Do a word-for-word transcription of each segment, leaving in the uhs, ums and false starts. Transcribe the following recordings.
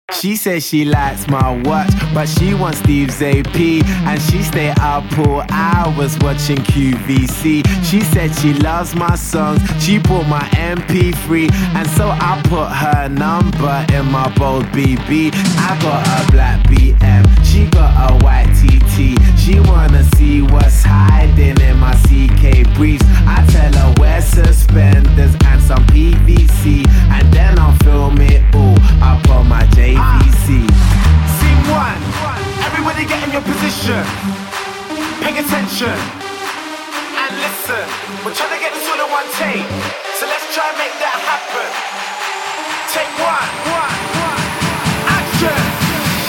She says she likes my watch, but she wants Steve's A P, and she stay up all hours watching Q V C. She said she loves my songs, she bought my M P three, and so I put her number in my bold B B. I got a black B M, she got a white T T. She wanna see what's hiding in my C K briefs. I tell her wear suspenders and some P V C, and then I'll film it all up on my J V C. Scene one, everybody get in your position. Pay attention and listen. We're trying to get this all in one take, so let's try and make that happen. Take one, one, one, action.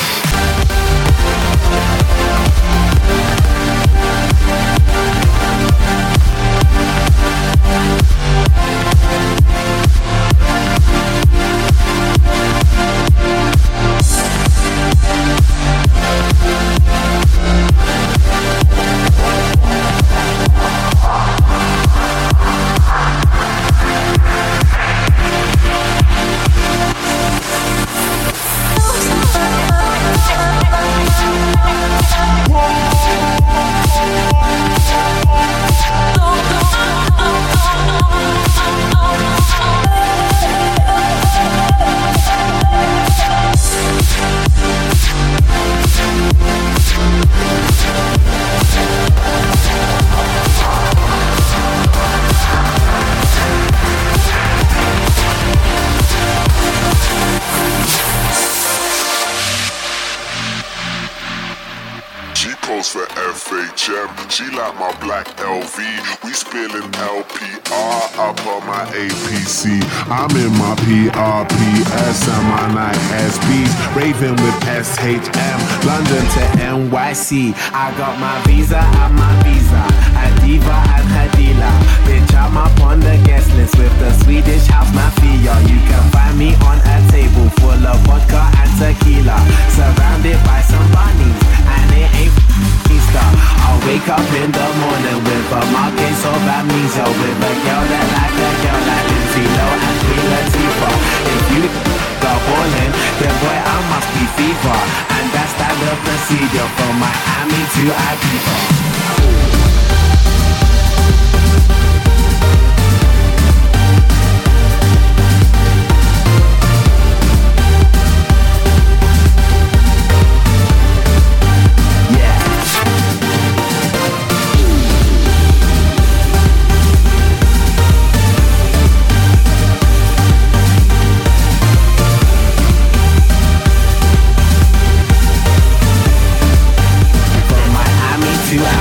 For F H M, she like my black L V. We spilling L P R up on my A P C. I'm in my P R P S and my night S Bs, raving with S H M, London to N Y C. I got my visa and my visa, a diva and her dealer. Bitch, I'm up on the guest list with the Swedish house mafia. You can find me on a table full of vodka and tequila, surrounded by some bunnies, and it ain't Easter. I'll wake up in the morning with a marquise of amnesia, with a girl that like a girl like Lindsay Lohan and Queen Latifah. If you go ballin', then boy I must be FIFA, and that's that the procedure from Miami to Ibiza. To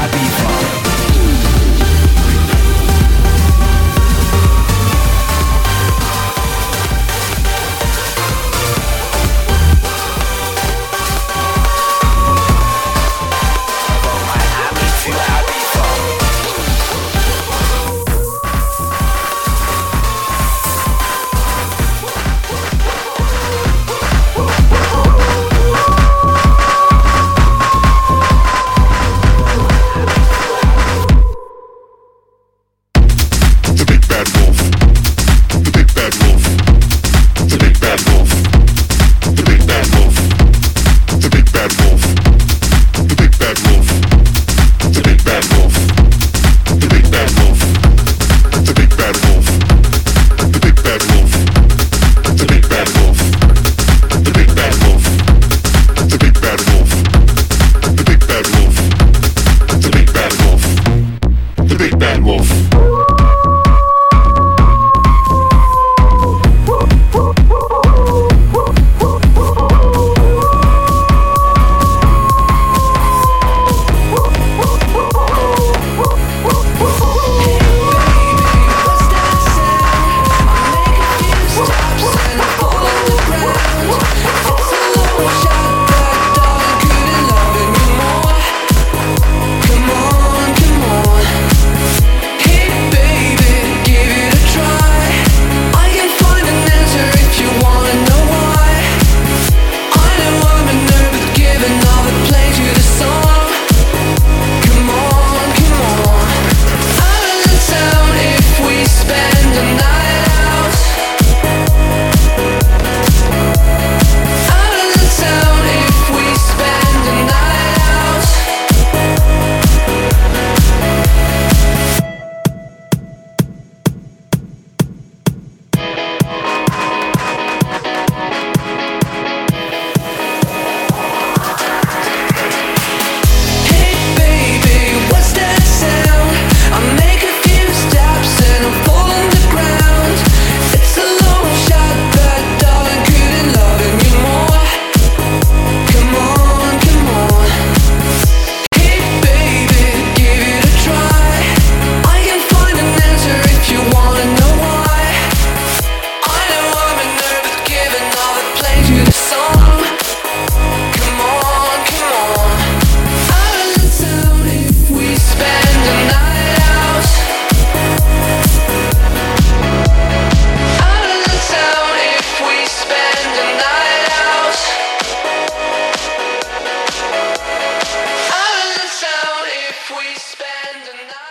and another.